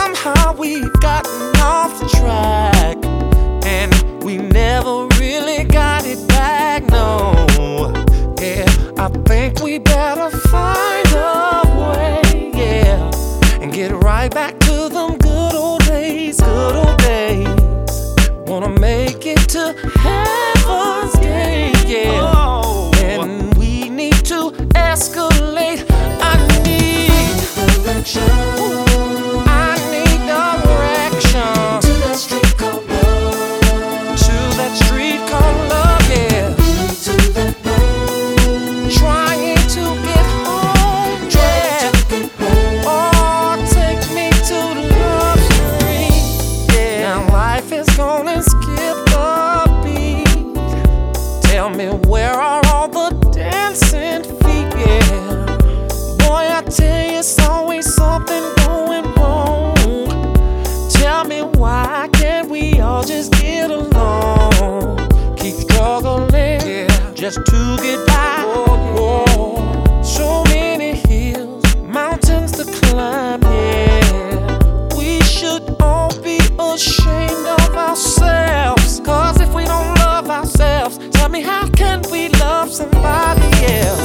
Somehow we've gotten off the track, and we never really got it back, no. Yeah, I think we better find a way, yeah, and get right back to them good old days, good old days. Wanna make it to heaven's gate, yeah, and we need to escalate. I need direction. I need direction to that street called love. To that street called love, yeah. To that road. Trying to get home, yeah. Oh, take me to Love Street, yeah. Now life is gonna skip a beat. Tell me, where are all the dancing feet, yeah. Boy, I tell you, it's always something going wrong. Tell me, why can't we all just get along? Keep struggling, yeah, just to get by. Oh, so many hills, mountains to climb, yeah. We should all be ashamed of ourselves, 'cause if we don't love ourselves, tell me, how can we love somebody else?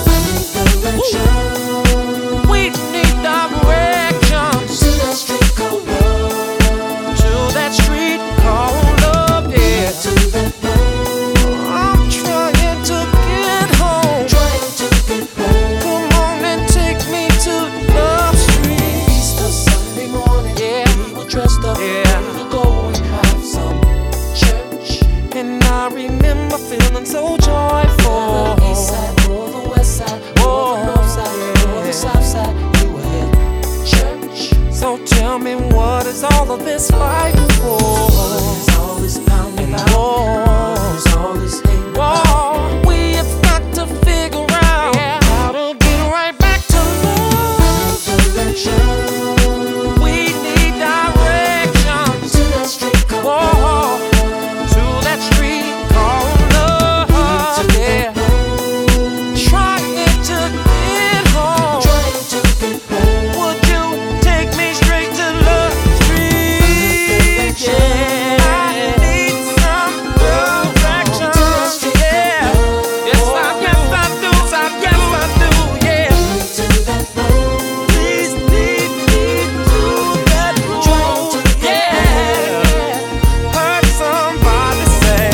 We need directions to that street called love. To that street called love, yeah. To that road. I'm trying to get home. Come on and take me to Love Street. Easter Sunday morning, yeah, we were dressed up, yeah, to go and have some church. And I remember feeling so joyful. The east side or the west side, or the north side, or the south side, you were at church. So tell me, what is all of this fighting for? What is all this pounding about? What is all this hate about? We have got to figure out, yeah, how to get right back to love. Direction. We need directions to that street called love. To that street called love, yeah. Trying to get home. Would you take me straight to Love Street? Yeah, I need some direction. Yeah, yes I do, yeah. Please lead me to that road, yeah. Heard somebody say,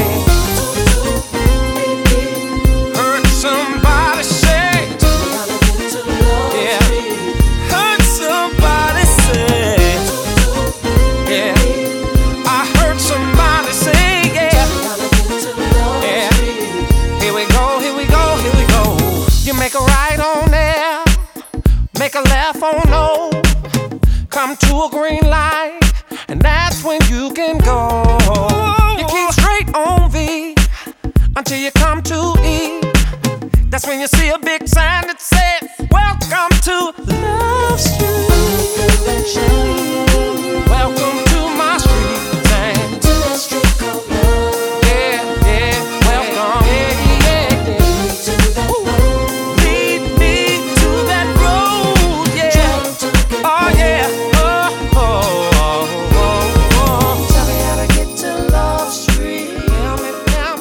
heard somebody say, yeah. Heard somebody say, yeah. I heard somebody say, yeah. Yeah. Here we go, here we go, here we go. You make a right on there, make a left on no. Come to a green light, and that's when you can go. You keep straight on V until you come to E. That's when you see a big sign that says, welcome to Love Street. Welcome to my street, man. To that street called love. Yeah, yeah, welcome. Yeah, yeah, yeah. Lead me to that road, yeah. Oh, yeah. Oh, oh, oh, oh, oh. Tell me how to get to Love Street. Tell me,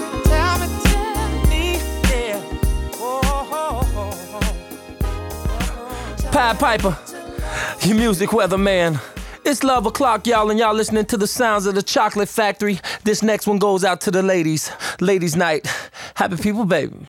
yeah. Pied Piper, your music weatherman. It's Love O'Clock, y'all, and y'all listening to the sounds of the Chocolate Factory. This next one goes out to the ladies. Ladies' night. Happy people, baby.